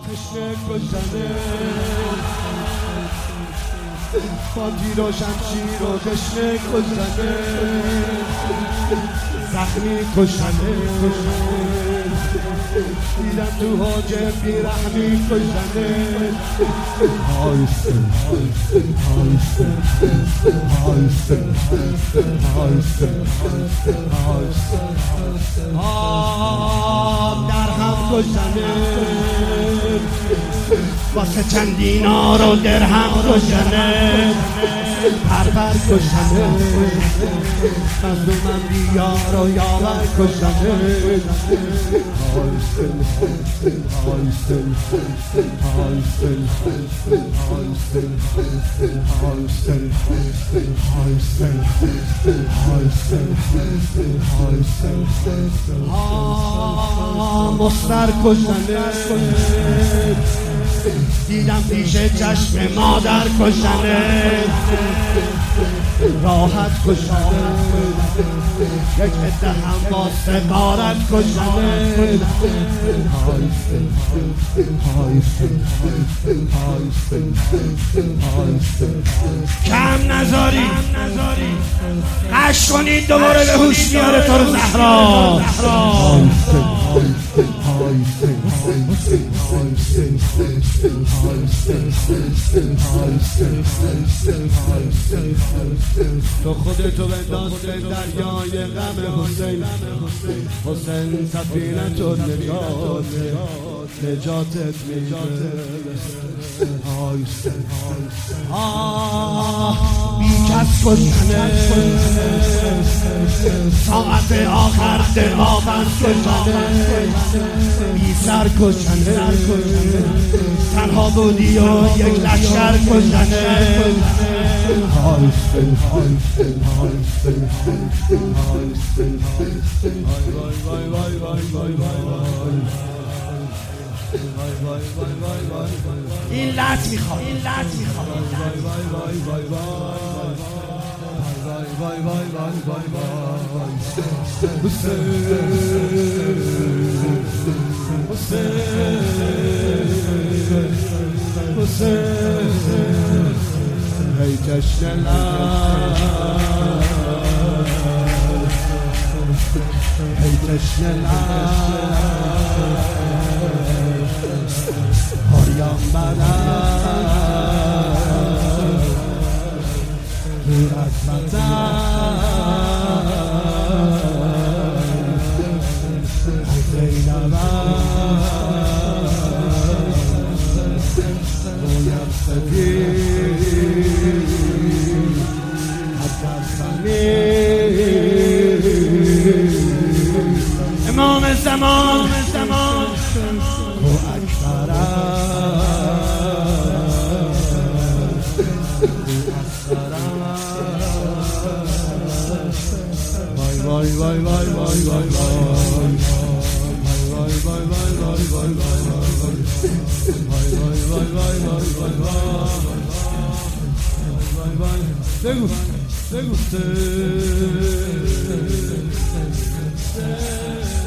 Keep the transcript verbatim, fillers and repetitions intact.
تشنه کشنه با تیر و شمشیر و تشنه کشنه زخمی کشنه دیدم تو حاجه بیرحمی کشنه هایستن هایستن هایستن هایستن هایستن آب در هم کشنه واسه چند دینار و درهم کشنه پرپر کشنه مظلومم بیار و یاور کشنه هایستن هایستن هایستن هایستن هایستن هایستن هایستن هایستن ها مستر کشنه دیدم پیش چشم مادر کشنه راحت کشنه یک عده هم واسه غارت کشنه هایستن هایستن هایستن هایستن کم نذاری قش کنید دوباره به هوش میاره تو رو زهرا هایستن هایستن هایستن تو خودتو بنداز به دریای غم حسین حسین سفینه تو نجات نجاتت میرسه هایستن آه بی کس کشنه ساعت آخر دماغم کشنه بی سر کشنه تنها بودی و یک لشکر کشنه هایستن هایستن هایستن هایستن وای وای وای وای وای وای این لط میخواد این لط میخواد وای وای وای وای وای وای وای وای وای حسین حسین حسین هی تشنه هی تشنه هریان بدن تو عظمتن زینبن رویم سفید امام زمان زمان تو اکبر وای وای وای وای وای وای وای بگو بگو